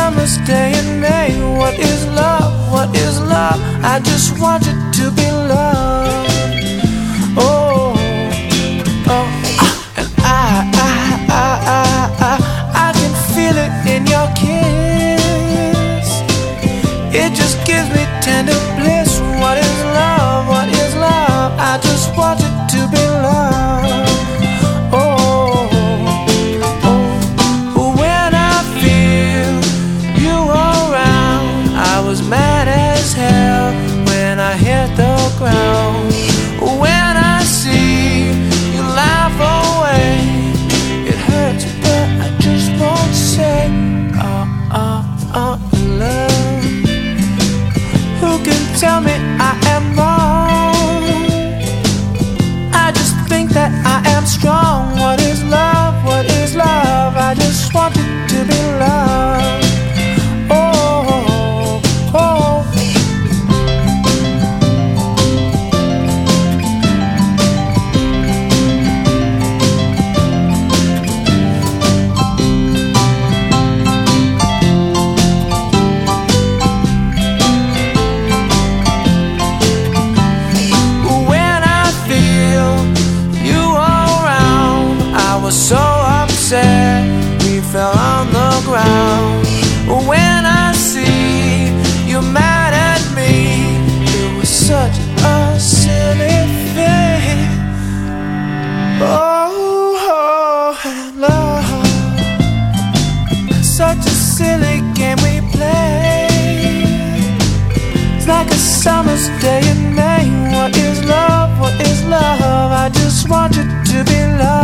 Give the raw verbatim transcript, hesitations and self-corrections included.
summer's day in May. What is love? What is love? I just want you to be loved. Oh, oh, and I, I, I, I, I, I can feel it in your kiss. It just gives me tender bliss. What is love? What is love? I just want you to be loved. Oh, oh, when I feel you around, I was mad as hell when I hit the ground. When I see you laugh away, it hurts, but I just won't say, oh, oh, oh, love. Who can tell me I am wrong? I just think that I am strong. What is love? What is love? I just want you to be loved. Oh, oh. So upset, we fell on the ground. When I see you mad at me, it was such a silly thing. Oh, oh, love, such a silly game we play. It's like a summer's day in May. What is love? What is love? I just want you to be loved.